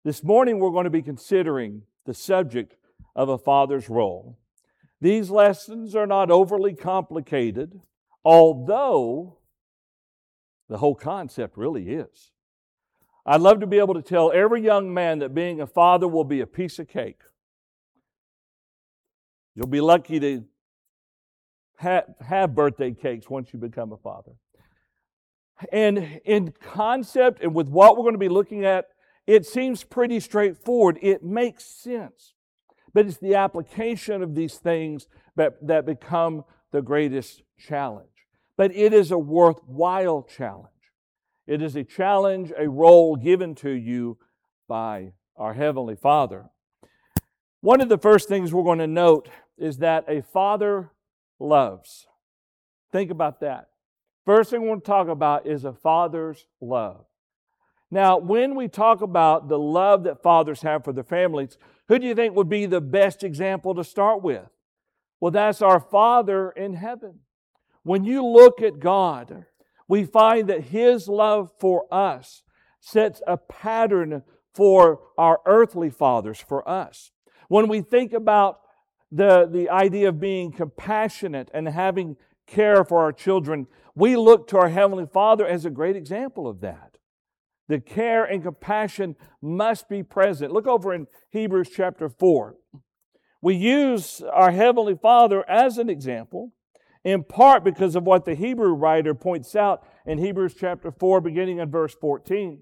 This morning we're going to be considering the subject of a father's role. These lessons are not overly complicated, although the whole concept really is. I'd love to be able to tell every young man that being a father will be a piece of cake. You'll be lucky to have birthday cakes once you become a father. And in concept and with what we're going to be looking at, it seems pretty straightforward. It makes sense. But it's the application of these things that become the greatest challenge. But it is a worthwhile challenge. It is a challenge, a role given to you by our Heavenly Father. One of the first things we're going to note is that a father loves. Think about that. First thing we want to talk about is a father's love. Now, when we talk about the love that fathers have for their families, who do you think would be the best example to start with? Well, that's our Father in heaven. When you look at God, we find that His love for us sets a pattern for our earthly fathers, for us. When we think about the idea of being compassionate and having care for our children, we look to our Heavenly Father as a great example of that. The care and compassion must be present. Look over in Hebrews chapter 4. We use our Heavenly Father as an example, in part because of what the Hebrew writer points out in Hebrews chapter 4, beginning in verse 14.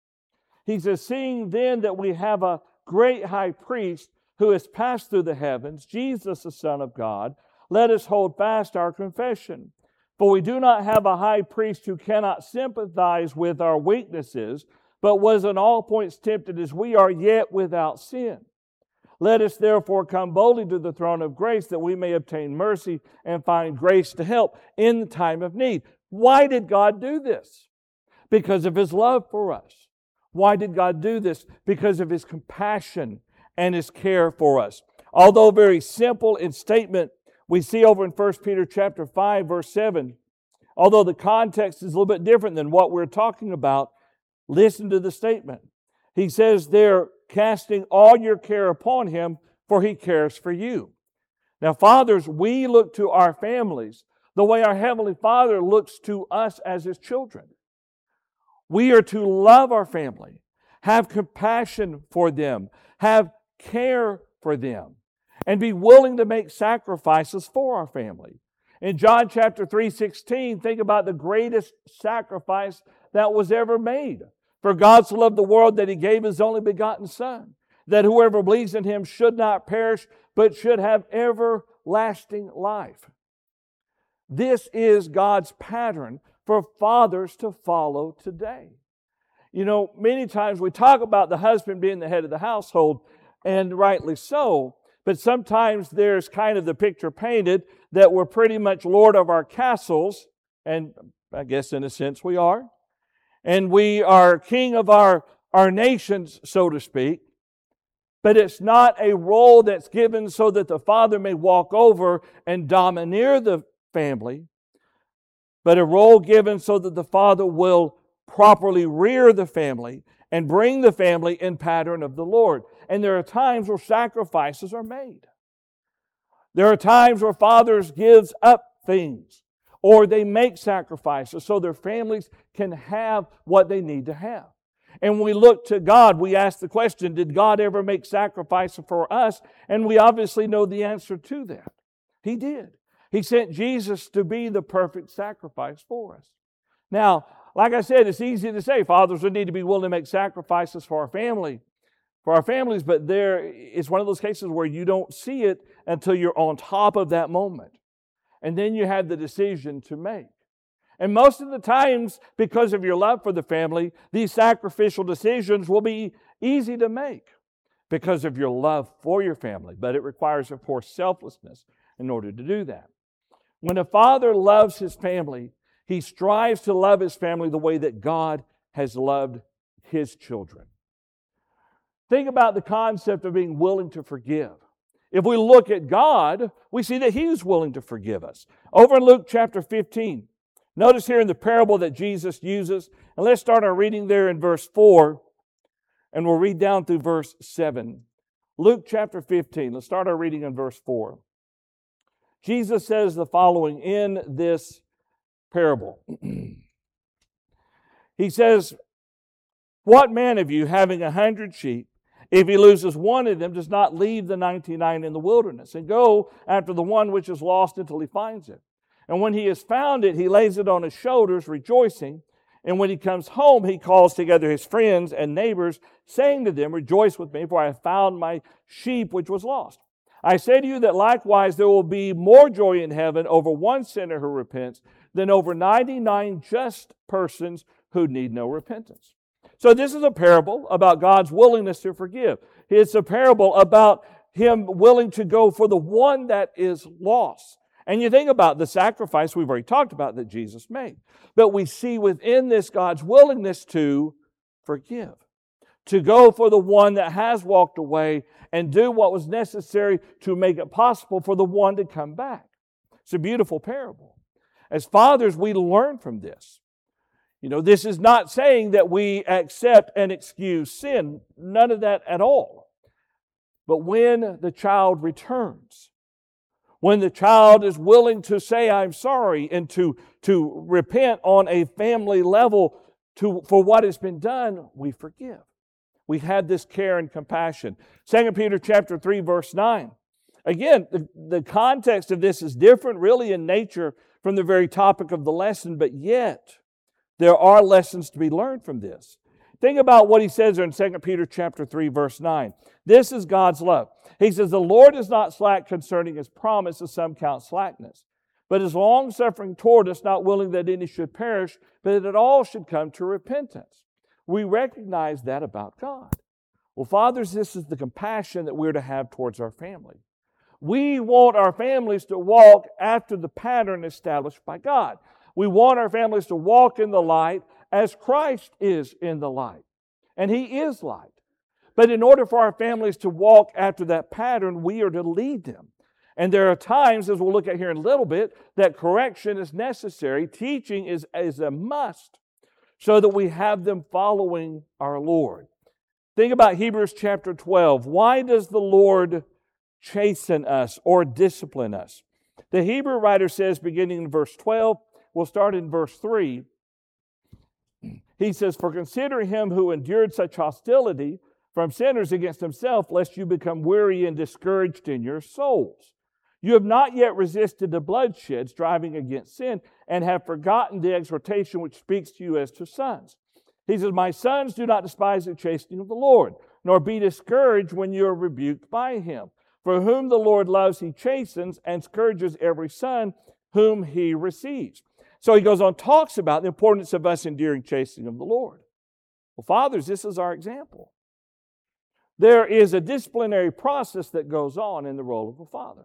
He says, "Seeing then that we have a great high priest who has passed through the heavens, Jesus the Son of God, let us hold fast our confession. For we do not have a high priest who cannot sympathize with our weaknesses, but was in all points tempted as we are, yet without sin. Let us therefore come boldly to the throne of grace, that we may obtain mercy and find grace to help in the time of need." Why did God do this? Because of His love for us. Why did God do this? Because of His compassion and His care for us. Although very simple in statement, we see over in 1 Peter chapter 5, verse 7, although the context is a little bit different than what we're talking about, listen to the statement. He says there, "Casting all your care upon Him, for He cares for you." Now, fathers, we look to our families the way our Heavenly Father looks to us as His children. We are to love our family, have compassion for them, have care for them, and be willing to make sacrifices for our family. In John chapter 3:16, think about the greatest sacrifice that was ever made. "For God so loved the world that He gave His only begotten Son, that whoever believes in Him should not perish, but should have everlasting life." This is God's pattern for fathers to follow today. You know, many times we talk about the husband being the head of the household, and rightly so, but sometimes there's kind of the picture painted that we're pretty much lord of our castles, and I guess in a sense we are, and we are king of our nations, so to speak, but it's not a role that's given so that the father may walk over and domineer the family, but a role given so that the father will properly rear the family and bring the family in pattern of the Lord. And there are times where sacrifices are made. There are times where fathers gives up things, or they make sacrifices so their families can have what they need to have. And when we look to God, we ask the question, did God ever make sacrifices for us? And we obviously know the answer to that. He did. He sent Jesus to be the perfect sacrifice for us. Now, like I said, it's easy to say fathers would need to be willing to make sacrifices for our families, but there is one of those cases where you don't see it until you're on top of that moment. And then you have the decision to make. And most of the times, because of your love for the family, these sacrificial decisions will be easy to make because of your love for your family. But it requires, of course, selflessness in order to do that. When a father loves his family, he strives to love his family the way that God has loved His children. Think about the concept of being willing to forgive. If we look at God, we see that He's willing to forgive us. Over in Luke chapter 15, notice here in the parable that Jesus uses, and let's start our reading there in verse 4. And we'll read down through verse 7. Luke chapter 15. Let's start our reading in verse 4. Jesus says the following in this parable. He says, "What man of you, having 100 sheep, if he loses one of them, does not leave the 99 in the wilderness and go after the one which is lost until he finds it? And when he has found it, he lays it on his shoulders, rejoicing. And when he comes home, he calls together his friends and neighbors, saying to them, 'Rejoice with me, for I have found my sheep which was lost.' I say to you that likewise there will be more joy in heaven over one sinner who repents than over 99 just persons who need no repentance." So this is a parable about God's willingness to forgive. It's a parable about Him willing to go for the one that is lost. And you think about the sacrifice we've already talked about that Jesus made. But we see within this God's willingness to forgive, to go for the one that has walked away and do what was necessary to make it possible for the one to come back. It's a beautiful parable. As fathers, we learn from this. This is not saying that we accept and excuse sin. None of that at all. But when the child returns, when the child is willing to say, "I'm sorry," and to repent on a family level for what has been done, we forgive. We have this care and compassion. 2 Peter chapter 3, verse 9. Again, the context of this is different really in nature from the very topic of the lesson, but yet there are lessons to be learned from this. Think about what he says there in 2 Peter chapter 3, verse 9. This is God's love. He says, "The Lord is not slack concerning His promise, as some count slackness, but is long-suffering toward us, not willing that any should perish, but that all should come to repentance." We recognize that about God. Well, fathers, this is the compassion that we're to have towards our family. We want our families to walk after the pattern established by God. We want our families to walk in the light as Christ is in the light. And He is light. But in order for our families to walk after that pattern, we are to lead them. And there are times, as we'll look at here in a little bit, that correction is necessary. Teaching is a must so that we have them following our Lord. Think about Hebrews chapter 12. Why does the Lord chasten us or discipline us? The Hebrew writer says, beginning in verse 12, we'll start in verse 3. He says, "For consider him who endured such hostility from sinners against himself, lest you become weary and discouraged in your souls. You have not yet resisted the bloodshed, striving against sin, and have forgotten the exhortation which speaks to you as to sons." He says, "My sons, do not despise the chastening of the Lord, nor be discouraged when you are rebuked by Him. For whom the Lord loves, He chastens, and scourges every son whom He receives." So he goes on, talks about the importance of us enduring chastening of the Lord. Well, fathers, this is our example. There is a disciplinary process that goes on in the role of a father.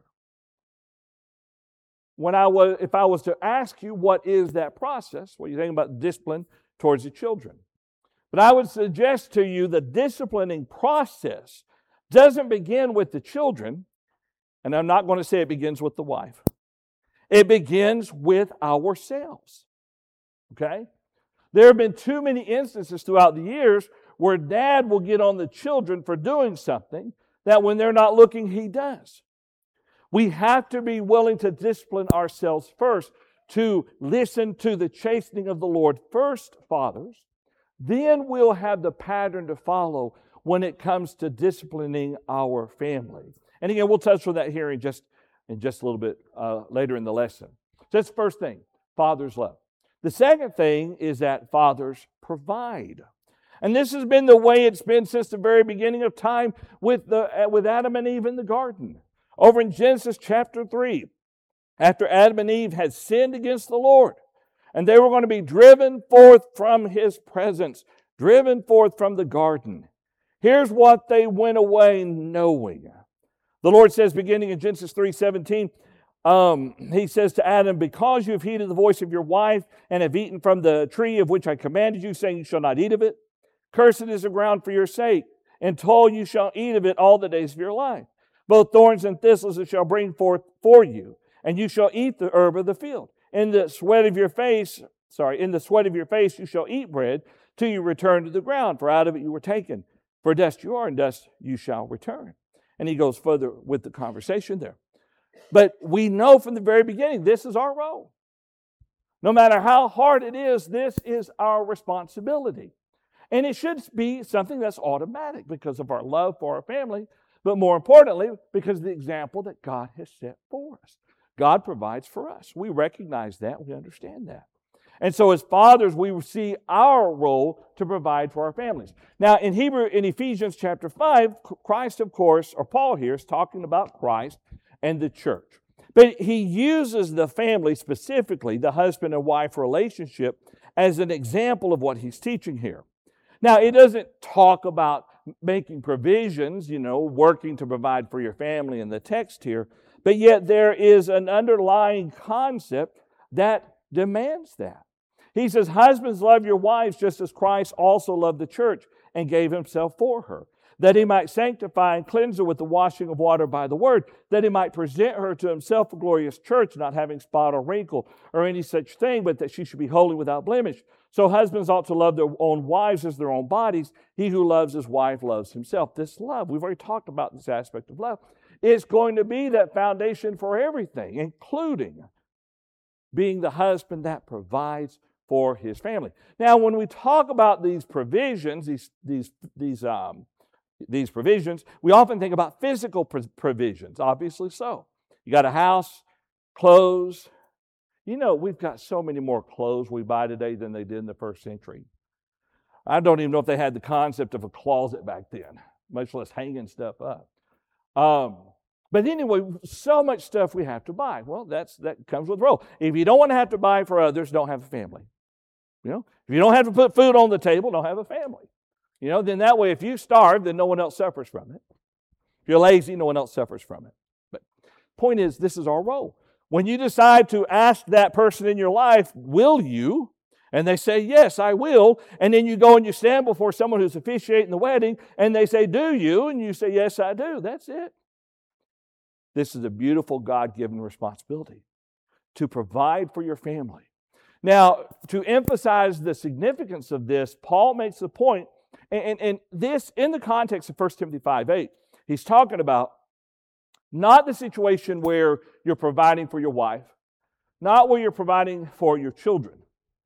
If I was to ask you what is that process, what you think about discipline towards the children. But I would suggest to you the disciplining process doesn't begin with the children, and I'm not going to say it begins with the wife. It begins with ourselves. Okay? There have been too many instances throughout the years where dad will get on the children for doing something that when they're not looking, he does. We have to be willing to discipline ourselves first, to listen to the chastening of the Lord first, fathers. Then we'll have the pattern to follow when it comes to disciplining our family. And again, we'll touch on that here in just a little bit later in the lesson. So that's the first thing, fathers love. The second thing is that fathers provide. And this has been the way it's been since the very beginning of time with Adam and Eve in the garden. Over in Genesis chapter 3, after Adam and Eve had sinned against the Lord, and they were going to be driven forth from His presence, driven forth from the garden. Here's what they went away knowing. The Lord says, beginning in Genesis 3:17, He says to Adam, "Because you have heeded the voice of your wife and have eaten from the tree of which I commanded you, saying you shall not eat of it, cursed is the ground for your sake, and told you shall eat of it all the days of your life. Both thorns and thistles it shall bring forth for you, and you shall eat the herb of the field. In the sweat of your face you shall eat bread till you return to the ground, for out of it you were taken. For dust you are, and dust you shall return. And he goes further with the conversation there. But we know from the very beginning, this is our role. No matter how hard it is, this is our responsibility. And it should be something that's automatic because of our love for our family, but more importantly, because of the example that God has set for us. God provides for us. We recognize that. We understand that. And so as fathers, we see our role to provide for our families. Now, in Ephesians chapter 5, Christ, of course, or Paul here is talking about Christ and the church. But he uses the family, specifically the husband and wife relationship, as an example of what he's teaching here. Now, it doesn't talk about making provisions, working to provide for your family in the text here, but yet there is an underlying concept that demands that. He says, husbands, love your wives just as Christ also loved the church and gave himself for her, that he might sanctify and cleanse her with the washing of water by the word, that he might present her to himself a glorious church, not having spot or wrinkle or any such thing, but that she should be holy without blemish. So husbands ought to love their own wives as their own bodies. He who loves his wife loves himself. This love, we've already talked about this aspect of love, is going to be that foundation for everything, including being the husband that provides for his family. Now, when we talk about these provisions, these provisions, we often think about physical provisions, obviously so. You got a house, clothes. We've got so many more clothes we buy today than they did in the first century. I don't even know if they had the concept of a closet back then, much less hanging stuff up. But anyway, so much stuff we have to buy. Well, that comes with the role. If you don't want to have to buy for others, don't have a family. If you don't have to put food on the table, don't have a family. Then that way, if you starve, then no one else suffers from it. If you're lazy, no one else suffers from it. But point is, this is our role. When you decide to ask that person in your life, will you? And they say, yes, I will. And then you go and you stand before someone who's officiating the wedding, and they say, do you? And you say, yes, I do. That's it. This is a beautiful God-given responsibility to provide for your family. Now, to emphasize the significance of this, Paul makes the point, and this in the context of 1 Timothy 5:8, he's talking about not the situation where you're providing for your wife, not where you're providing for your children,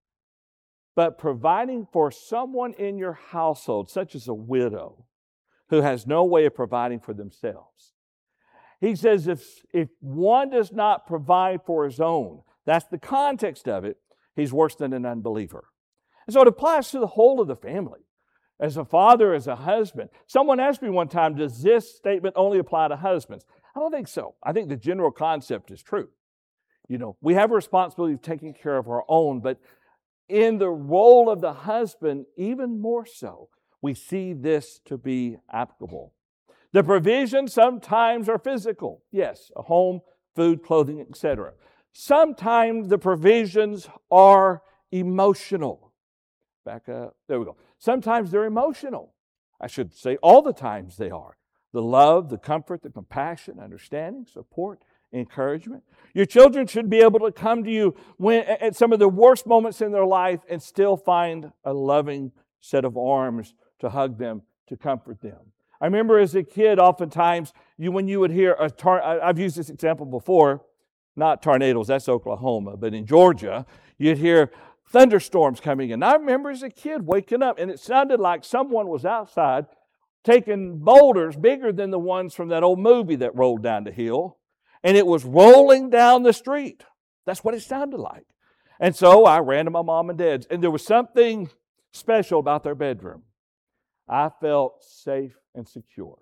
but providing for someone in your household, such as a widow, who has no way of providing for themselves. He says if one does not provide for his own, that's the context of it, he's worse than an unbeliever. And so it applies to the whole of the family. As a father, as a husband. Someone asked me one time, does this statement only apply to husbands? I don't think so. I think the general concept is true. We have a responsibility of taking care of our own, but in the role of the husband, even more so, we see this to be applicable. The provisions sometimes are physical. Yes, a home, food, clothing, etc. Sometimes the provisions are emotional. Back up. There we go. Sometimes they're emotional. I should say all the times they are. The love, the comfort, the compassion, understanding, support, encouragement. Your children should be able to come to you at some of the worst moments in their life and still find a loving set of arms to hug them, to comfort them. I remember as a kid, oftentimes, when you would hear I've used this example before, not tornadoes, that's Oklahoma, but in Georgia, you'd hear thunderstorms coming in. I remember as a kid waking up, and it sounded like someone was outside taking boulders bigger than the ones from that old movie that rolled down the hill, and it was rolling down the street. That's what it sounded like. And so I ran to my mom and dad's, and there was something special about their bedroom. I felt safe and secure.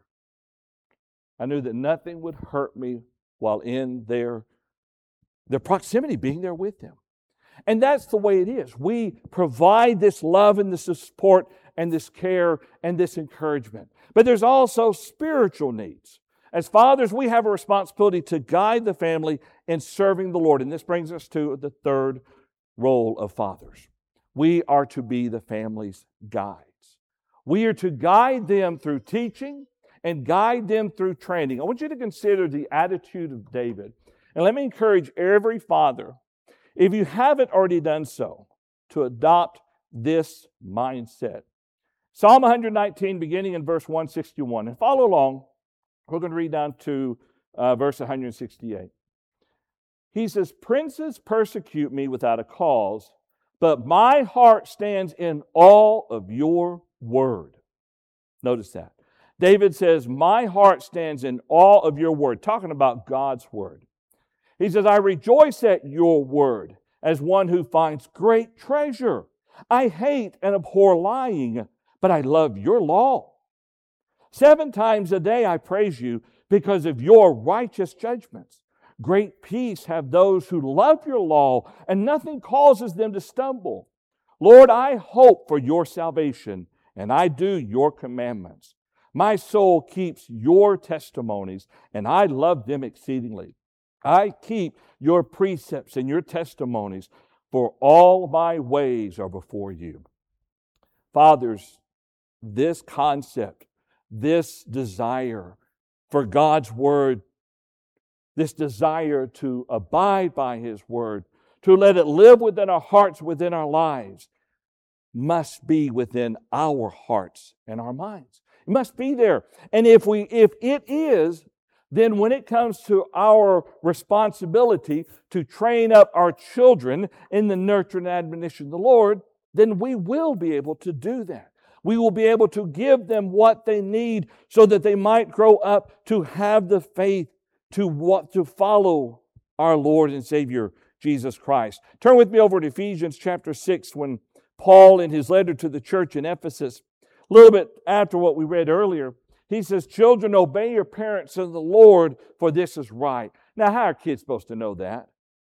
I knew that nothing would hurt me while in their proximity, being there with them. And that's the way it is. We provide this love and this support and this care and this encouragement. But there's also spiritual needs. As fathers, we have a responsibility to guide the family in serving the Lord. And this brings us to the third role of fathers. We are to be the family's guides. We are to guide them through teaching and guide them through training. I want you to consider the attitude of David. And let me encourage every father, if you haven't already done so, to adopt this mindset. Psalm 119, beginning in verse 161. And follow along. We're going to read down to verse 168. He says, princes persecute me without a cause, but my heart stands in awe of your word. Notice that. David says, my heart stands in awe of your word, talking about God's word. He says, I rejoice at your word as one who finds great treasure. I hate and abhor lying, but I love your law. 7 times a day I praise you because of your righteous judgments. Great peace have those who love your law, and nothing causes them to stumble. Lord, I hope for your salvation, and I do your commandments. My soul keeps your testimonies, and I love them exceedingly. I keep your precepts and your testimonies, for all my ways are before you. Fathers, this concept, this desire for God's word, this desire to abide by His word, to let it live within our hearts, within our lives, must be within our hearts and our minds. It must be there. And if it is, then when it comes to our responsibility to train up our children in the nurture and admonition of the Lord, then we will be able to do that. We will be able to give them what they need so that they might grow up to have the faith to follow our Lord and Savior, Jesus Christ. Turn with me over to Ephesians chapter 6 when Paul, in his letter to the church in Ephesus, a little bit after what we read earlier, he says, children, obey your parents in the Lord, for this is right. Now, how are kids supposed to know that?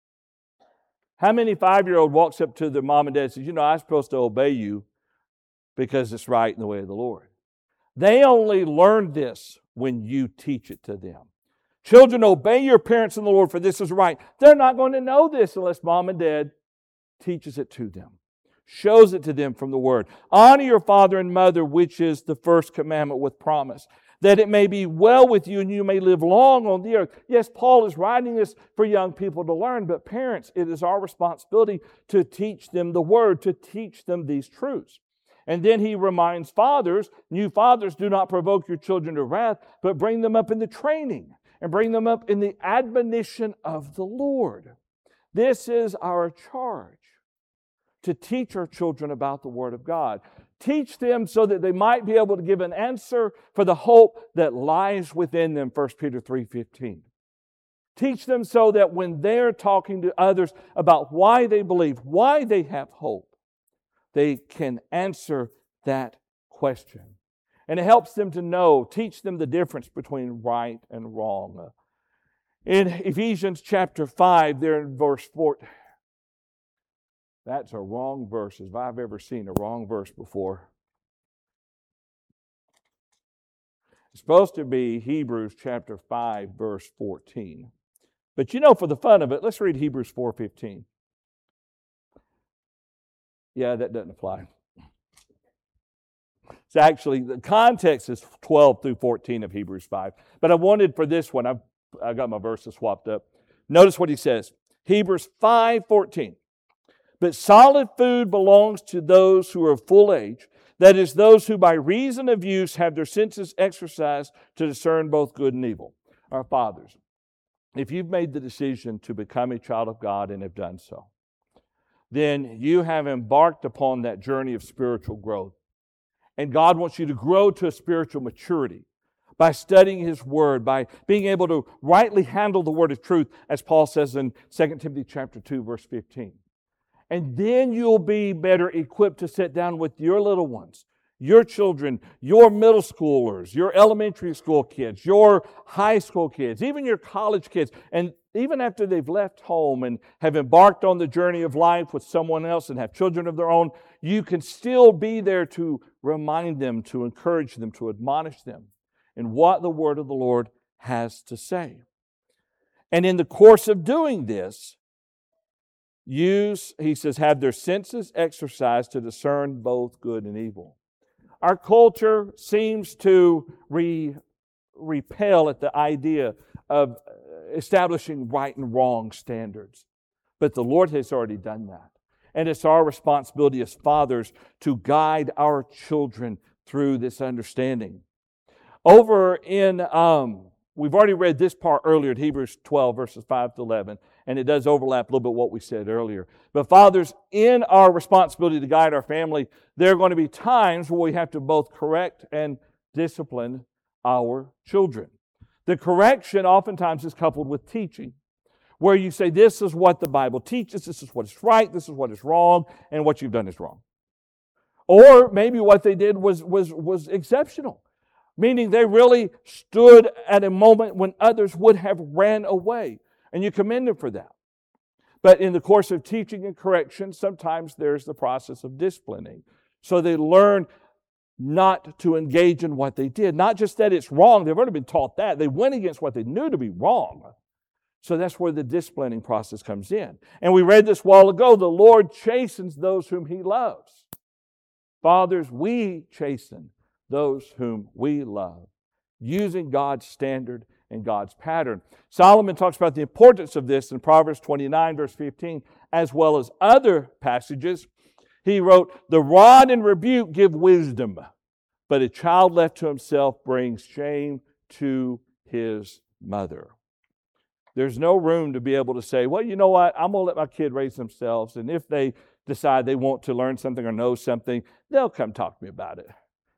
How many 5-year-old walks up to their mom and dad and says, I'm supposed to obey you because it's right in the way of the Lord? They only learn this when you teach it to them. Children, obey your parents in the Lord, for this is right. They're not going to know this unless mom and dad teaches it to them, shows it to them from the Word. Honor your father and mother, which is the first commandment with promise, that it may be well with you and you may live long on the earth. Yes, Paul is writing this for young people to learn, but parents, it is our responsibility to teach them the Word, to teach them these truths. And then he reminds fathers, you fathers, do not provoke your children to wrath, but bring them up in the training and bring them up in the admonition of the Lord. This is our charge, to teach our children about the Word of God. Teach them so that they might be able to give an answer for the hope that lies within them, 1 Peter 3:15. Teach them so that when they're talking to others about why they believe, why they have hope, they can answer that question. And it helps them to know, teach them the difference between right and wrong. In Ephesians chapter 5, there in verse 4, that's a wrong verse, if I've ever seen a wrong verse before. It's supposed to be Hebrews chapter 5, verse 14. But for the fun of it, let's read Hebrews 4:15. Yeah, that doesn't apply. It's actually, the context is 12 through 14 of Hebrews 5. But I wanted for this one, I got my verses swapped up. Notice what he says. Hebrews 5:14. But solid food belongs to those who are of full age, that is, those who by reason of use have their senses exercised to discern both good and evil. Our fathers, if you've made the decision to become a child of God and have done so, then you have embarked upon that journey of spiritual growth. And God wants you to grow to a spiritual maturity by studying His Word, by being able to rightly handle the word of truth, as Paul says in 2 Timothy chapter 2, verse 15. And then you'll be better equipped to sit down with your little ones, your children, your middle schoolers, your elementary school kids, your high school kids, even your college kids. And even after they've left home and have embarked on the journey of life with someone else and have children of their own, you can still be there to remind them, to encourage them, to admonish them in what the Word of the Lord has to say. And in the course of doing this, he says, have their senses exercised to discern both good and evil. Our culture seems to repel at the idea of establishing right and wrong standards. But the Lord has already done that. And it's our responsibility as fathers to guide our children through this understanding. Over in, we've already read this part earlier in Hebrews 12, verses 5 to 11, and it does overlap a little bit what we said earlier. But fathers, in our responsibility to guide our family, there are going to be times where we have to both correct and discipline our children. The correction oftentimes is coupled with teaching, where you say, this is what the Bible teaches, this is what is right, this is what is wrong, and what you've done is wrong. Or maybe what they did was exceptional, meaning they really stood at a moment when others would have ran away, and you commend them for that. But in the course of teaching and correction, sometimes there's the process of disciplining. So they learn not to engage in what they did. Not just that it's wrong, they've already been taught that. They went against what they knew to be wrong. So that's where the disciplining process comes in. And we read this a while ago, the Lord chastens those whom He loves. Fathers, we chasten those whom we love, using God's standard and God's pattern. Solomon talks about the importance of this in Proverbs 29, verse 15, as well as other passages. He wrote, the rod and rebuke give wisdom, but a child left to himself brings shame to his mother. There's no room to be able to say, well, you know what, I'm going to let my kid raise themselves, and if they decide they want to learn something or know something, they'll come talk to me about it.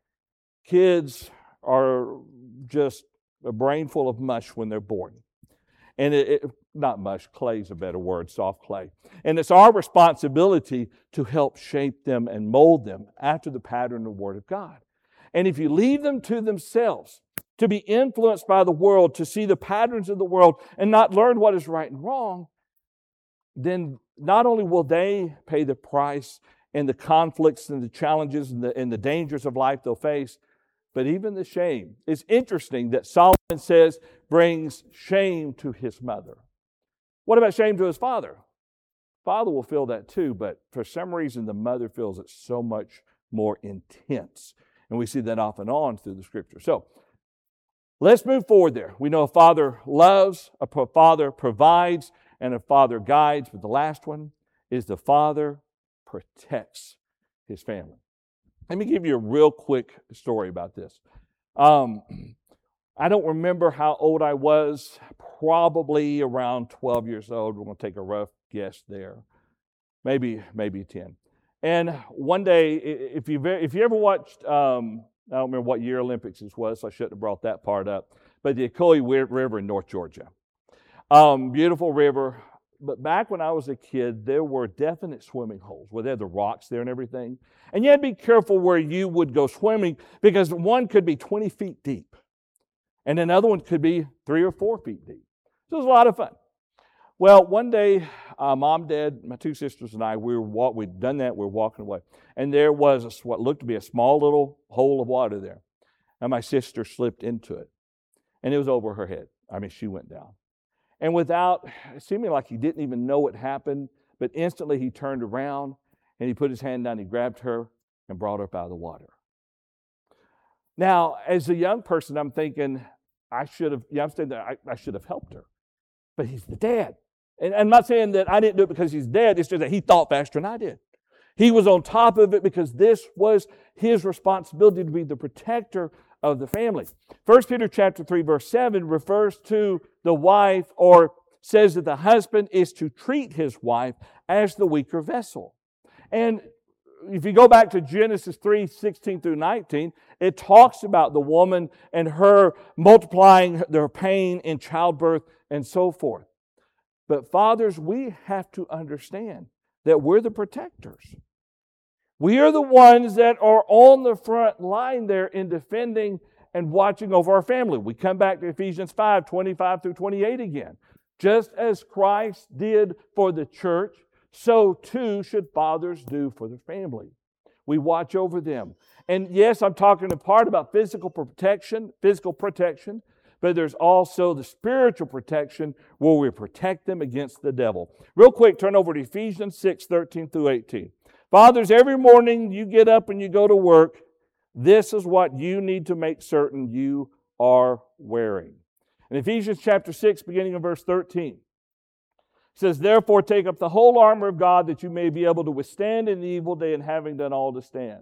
Kids are just a brain full of mush when they're born. And not mush, clay is a better word, soft clay. And it's our responsibility to help shape them and mold them after the pattern of the Word of God. And if you leave them to themselves, to be influenced by the world, to see the patterns of the world and not learn what is right and wrong, then not only will they pay the price and the conflicts and the challenges and the dangers of life they'll face, but even the shame. It's interesting that Solomon says brings shame to his mother. What about shame to his father? Father will feel that too, but for some reason the mother feels it so much more intense. And we see that off and on through the Scripture. So let's move forward there. We know a father loves, a father provides, and a father guides. But the last one is the father protects his family. Let me give you a real quick story about this. I don't remember how old I was, probably around 12 years old. We're going to take a rough guess there. Maybe 10. And one day, if you ever watched, I don't remember what year Olympics this was, so I shouldn't have brought that part up, but the Ocoee River in North Georgia. Beautiful river. But back when I was a kid, there were definite swimming holes where they had the rocks there and everything. And you had to be careful where you would go swimming because one could be 20 feet deep. And another one could be 3 or 4 feet deep. So it was a lot of fun. Well, one day, Mom, Dad, my two sisters and I, we'd done that, we were walking away. And there was what looked to be a small little hole of water there. And my sister slipped into it. And it was over her head. I mean, she went down. And without, seeming like he didn't even know what happened, but instantly he turned around and he put his hand down, he grabbed her and brought her up out of the water. Now, as a young person, I'm thinking, I should have helped her. But he's the dad. And I'm not saying that I didn't do it because he's dead, it's just that he thought faster than I did. He was on top of it because this was his responsibility to be the protector of the family. 1 Peter chapter 3, verse 7 refers to the wife, or says that the husband is to treat his wife as the weaker vessel. And if you go back to Genesis 3, 16 through 19, it talks about the woman and her multiplying their pain in childbirth and so forth. But fathers, we have to understand that we're the protectors. We are the ones that are on the front line there in defending and watching over our family. We come back to Ephesians 5, 25 through 28 again. Just as Christ did for the church, so too should fathers do for their family. We watch over them. And yes, I'm talking in part about physical protection, but there's also the spiritual protection where we protect them against the devil. Real quick, turn over to Ephesians 6, 13 through 18. Fathers, every morning you get up and you go to work, this is what you need to make certain you are wearing. In Ephesians chapter 6, beginning in verse 13, it says, therefore take up the whole armor of God that you may be able to withstand in the evil day, and having done all to stand.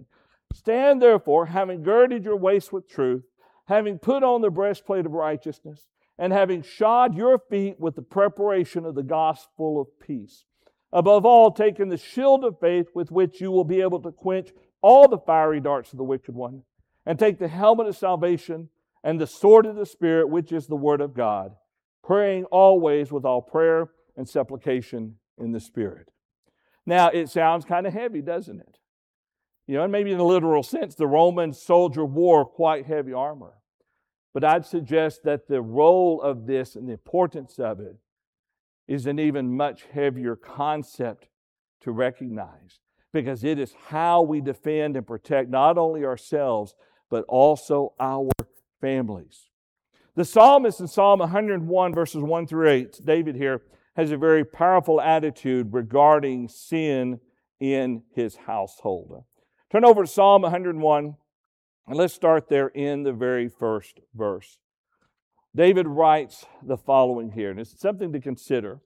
Stand therefore, having girded your waist with truth, having put on the breastplate of righteousness, and having shod your feet with the preparation of the gospel of peace. Above all, taking the shield of faith with which you will be able to quench all the fiery darts of the wicked one, and take the helmet of salvation and the sword of the Spirit, which is the word of God, praying always with all prayer and supplication in the Spirit. Now, it sounds kind of heavy, doesn't it? And maybe in a literal sense, the Roman soldier wore quite heavy armor. But I'd suggest that the role of this and the importance of it is an even much heavier concept to recognize, because it is how we defend and protect not only ourselves, but also our families. The psalmist in Psalm 101, verses 1 through 8, David here has a very powerful attitude regarding sin in his household. Turn over to Psalm 101, and let's start there in the very first verse. David writes the following here, and it's something to consider.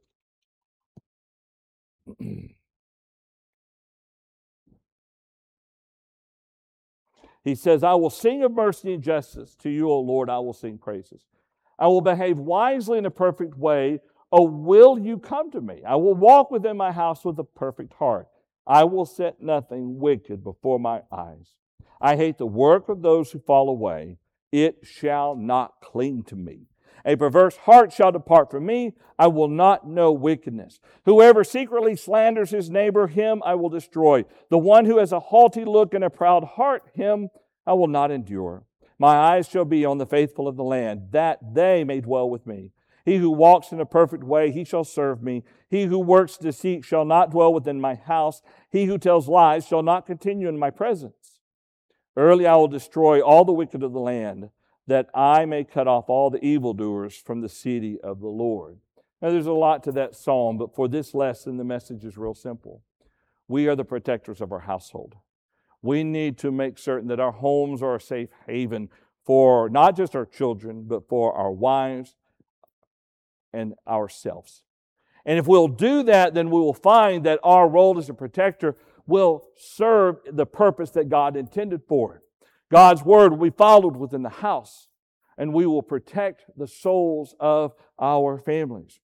He says, I will sing of mercy and justice. To you, O Lord, I will sing praises. I will behave wisely in a perfect way. O will you come to me? I will walk within my house with a perfect heart. I will set nothing wicked before my eyes. I hate the work of those who fall away. It shall not cling to me. A perverse heart shall depart from me. I will not know wickedness. Whoever secretly slanders his neighbor, him I will destroy. The one who has a haughty look and a proud heart, him I will not endure. My eyes shall be on the faithful of the land, that they may dwell with me. He who walks in a perfect way, he shall serve me. He who works deceit shall not dwell within my house. He who tells lies shall not continue in my presence. Early I will destroy all the wicked of the land, that I may cut off all the evildoers from the city of the Lord. Now there's a lot to that psalm, but for this lesson, the message is real simple. We are the protectors of our household. We need to make certain that our homes are a safe haven for not just our children, but for our wives and ourselves. And if we'll do that, then we will find that our role as a protector will serve the purpose that God intended for it. God's word will be followed within the house, and we will protect the souls of our families.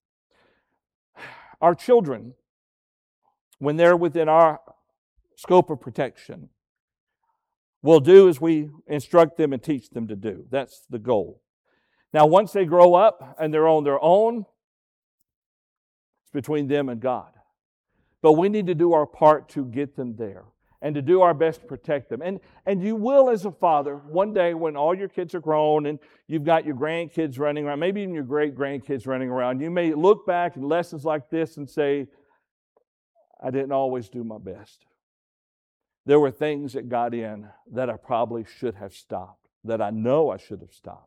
Our children, when they're within our scope of protection, will do as we instruct them and teach them to do. That's the goal. Now, once they grow up and they're on their own, it's between them and God. But we need to do our part to get them there and to do our best to protect them. And you will, as a father, one day when all your kids are grown and you've got your grandkids running around, maybe even your great-grandkids running around, you may look back at lessons like this and say, I didn't always do my best. There were things that got in that I probably should have stopped, that I know I should have stopped.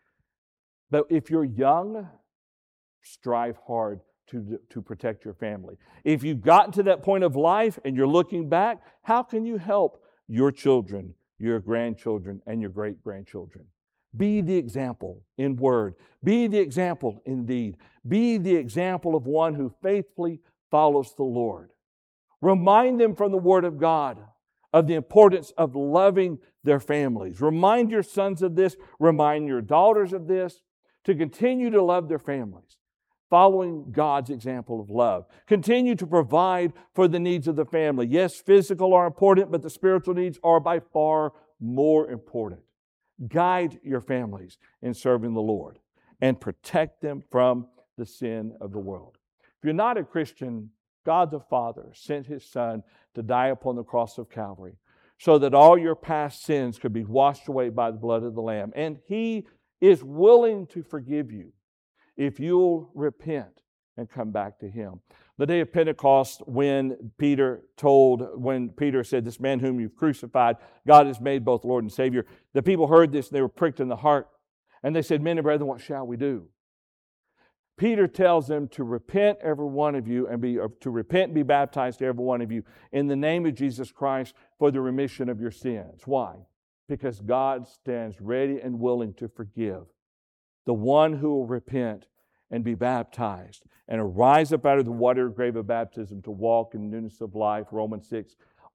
But if you're young, strive hard to protect your family. If you've gotten to that point of life and you're looking back, how can you help your children, your grandchildren, and your great-grandchildren? Be the example in word. Be the example in deed. Be the example of one who faithfully follows the Lord. Remind them from the Word of God of the importance of loving their families. Remind your sons of this. Remind your daughters of this. To continue to love their families, following God's example of love. Continue to provide for the needs of the family. Yes, physical are important, but the spiritual needs are by far more important. Guide your families in serving the Lord and protect them from the sin of the world. If you're not a Christian, God the Father sent His Son to die upon the cross of Calvary so that all your past sins could be washed away by the blood of the Lamb. And He is willing to forgive you if you'll repent and come back to Him. The day of Pentecost, when Peter said, this man whom you've crucified, God has made both Lord and Savior, the people heard this and they were pricked in the heart. And they said, men and brethren, what shall we do? Peter tells them to repent, every one of you, and be baptized, every one of you, in the name of Jesus Christ for the remission of your sins. Why? Because God stands ready and willing to forgive the one who will repent and be baptized and arise up out of the watery grave of baptism to walk in newness of life, Romans 6,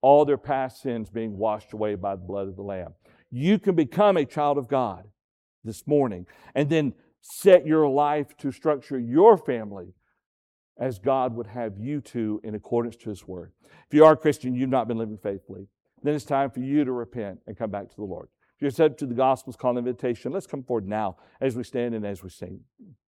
all their past sins being washed away by the blood of the Lamb. You can become a child of God this morning and then set your life to structure your family as God would have you to in accordance to His Word. If you are a Christian, you've not been living faithfully, then it's time for you to repent and come back to the Lord. If you're accepted to the gospel's call and invitation, let's come forward now as we stand and as we sing.